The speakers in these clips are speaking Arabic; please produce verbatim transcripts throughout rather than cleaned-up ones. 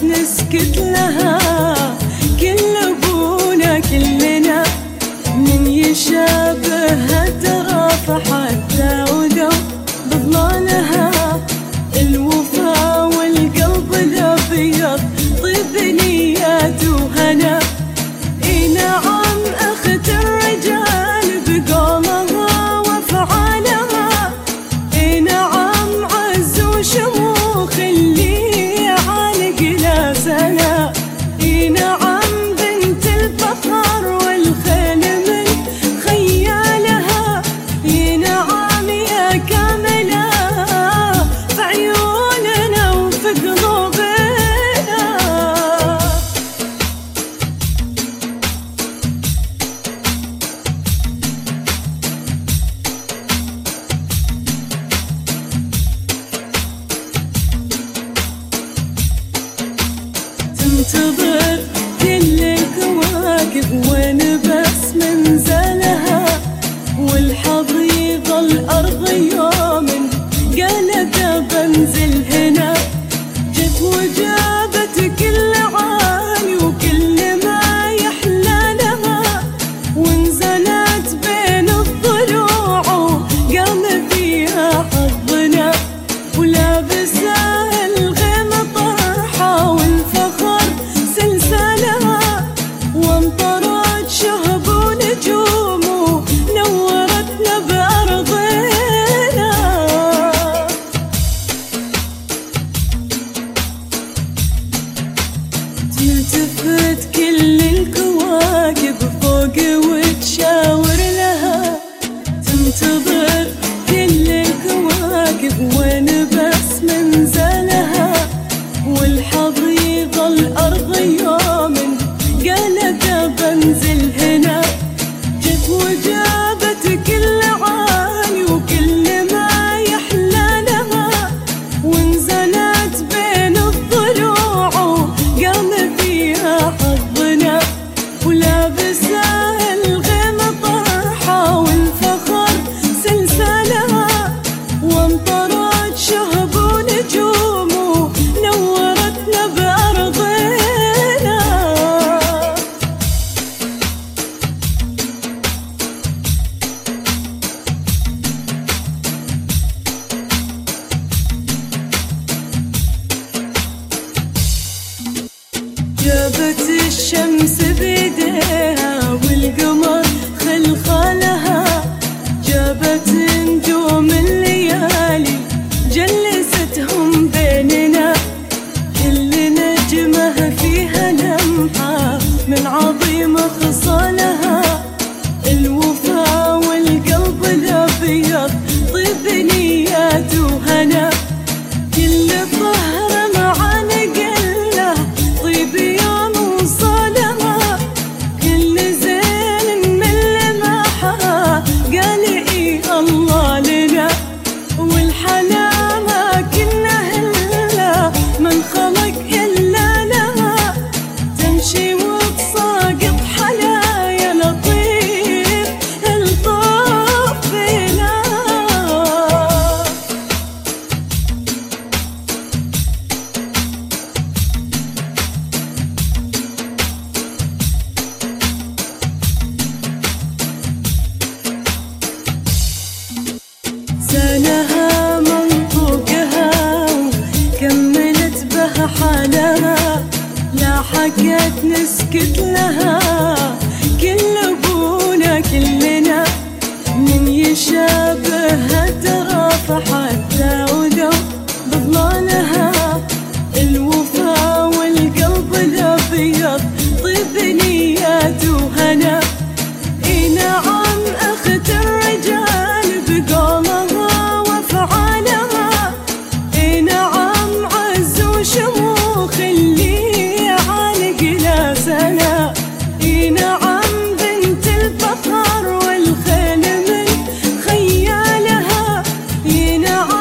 نسكت لها، كل أبونا كلنا من يشابهها ترى فحتى ولو بضلالها. الوفا والقلب الأبيض طيب نيات وهنا. اي نعم أخت الرجال بقولها وأفعالها، اي نعم عز وشموخ اللي عانق لا سنة، اي نعم بنت الفخر والخيل من خيالها، اي نعم يا كاملة في عيوننا وفي قلوبنا. تنتظر كل الكواكب وين بس منزلها، والحظ يظل أرض يوم قالت بنزل هنا. جت وجابت كل عالي وكل ما يحلى لها، ونزلت بين الضلوع وقام فيها حظنا. ولابسة الغيمة طرحة والفخر سلسلها، وامطرت شهب ونجوم ونورتنا بأرضنا. تلتفت كل الكواكب فوق وتشاور لها، تنتظر كل الكواكب وين بس منزلها، والحظ يظل أرض يوم قالت بنزل هنا. جت وجابت كل عالي وكل ما يحلى لها، ونزلت بين الضلوع وقام فيها حظنا. ولابسة الغيمة طرحة والفخر سلسلها، وامطرت شهب ونجوم ونورتنا بأرضنا. جابت الشمس بيديها والقمر خلخالها، جابت نجوم الليالي جلستهم بيننا. كل نجمة فيها لمحة من عظيم خصالها، الوفا والقلب الأبيض طيب نيات وهنا. كل طهر مع نقله طيب يوم وصالها، كل زين من لمحها قال اي الله لنا. والحلا ما كنا هلا من خلق إلا لها، تمشي وتساقط حلايا لطيف الطف بنا. زانها منطوقها وكملت بها حالها، لا حكت نسكت لها، كل أبونا كلنا من يشابهها ترى فحتى ولو بضلالها. الوفا والقلب الأبيض طيب نيات وهنا. اي نعم أخت الرجال بقولها وأفعالها، اي نعم عز وشموخ اللي عانق لا سنة، اي نعم بنت الفخر والخيل من خيالها، اي نعم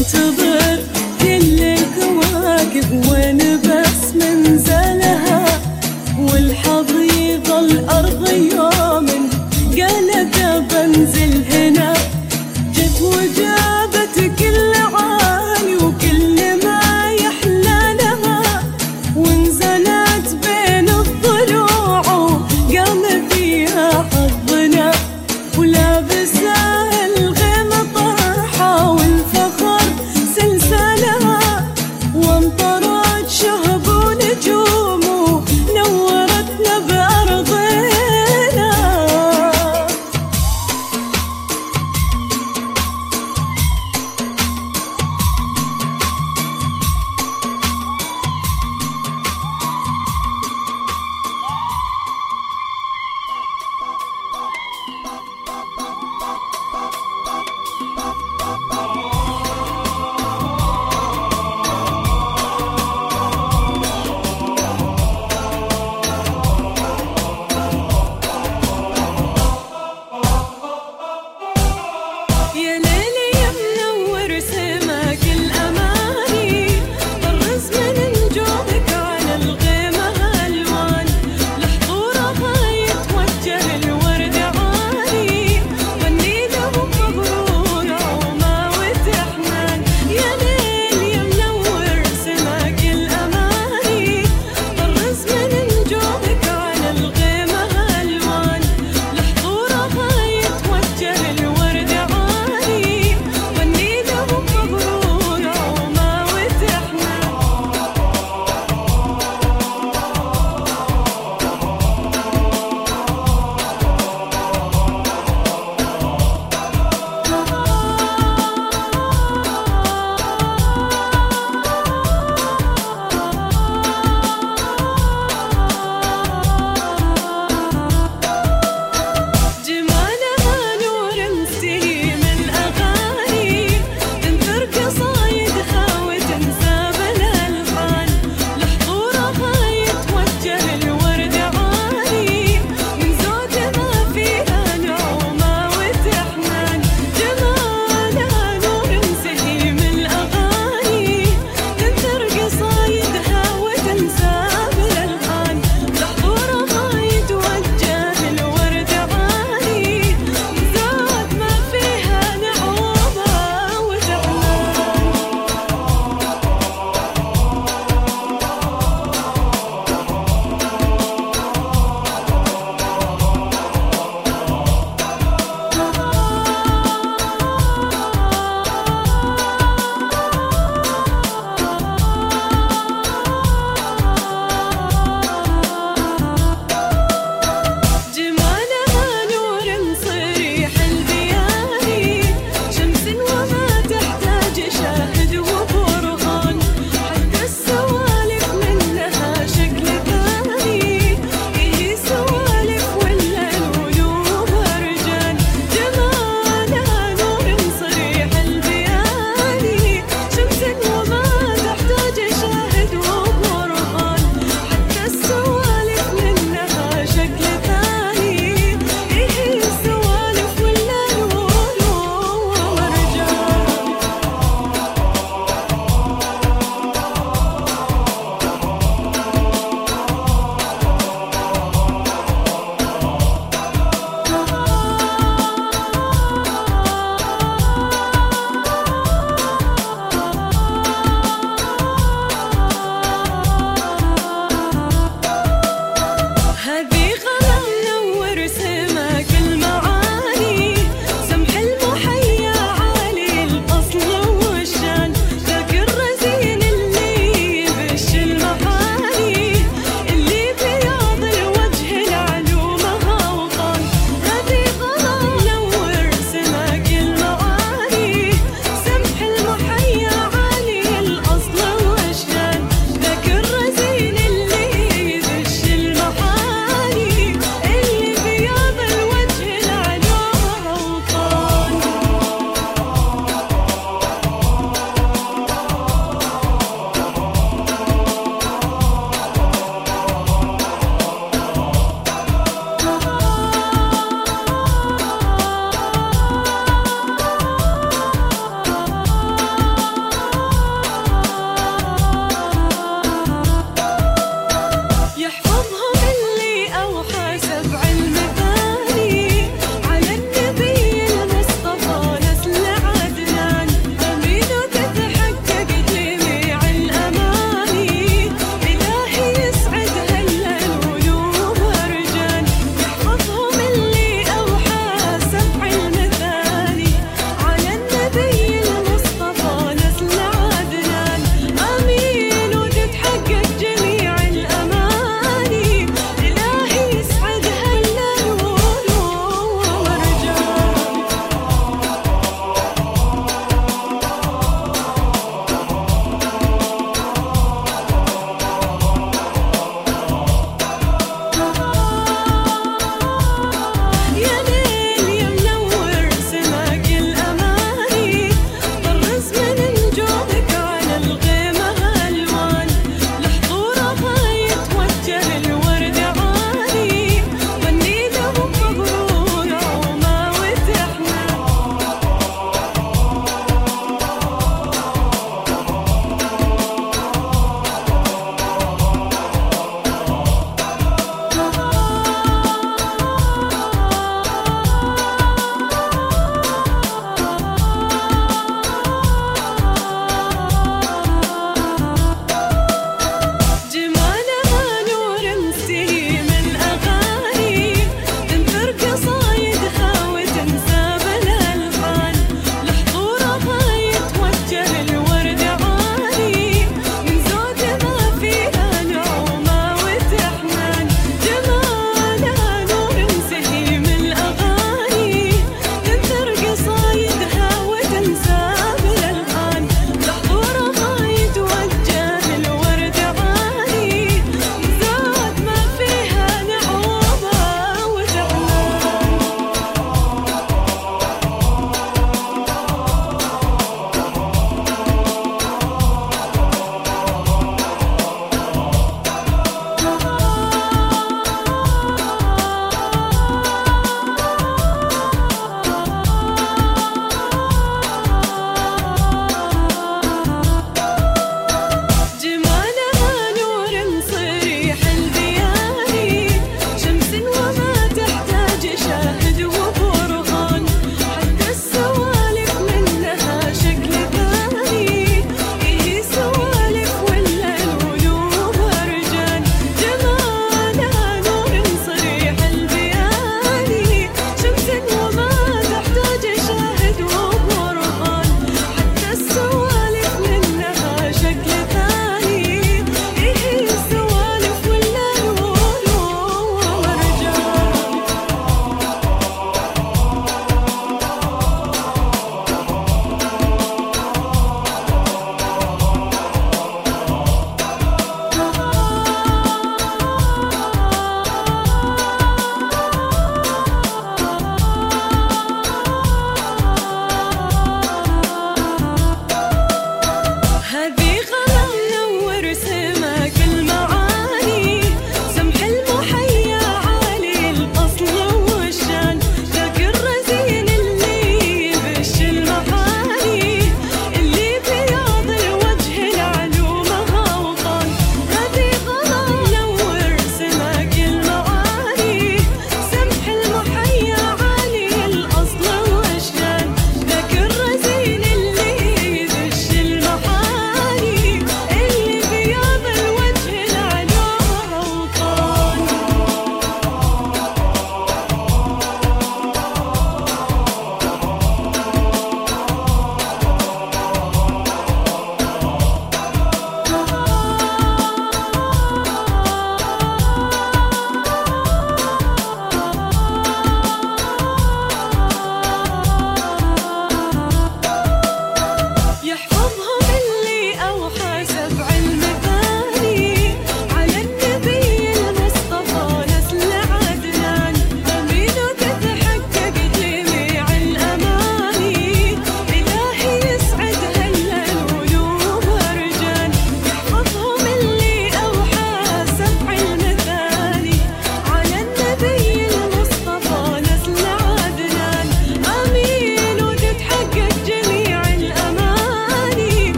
انتظر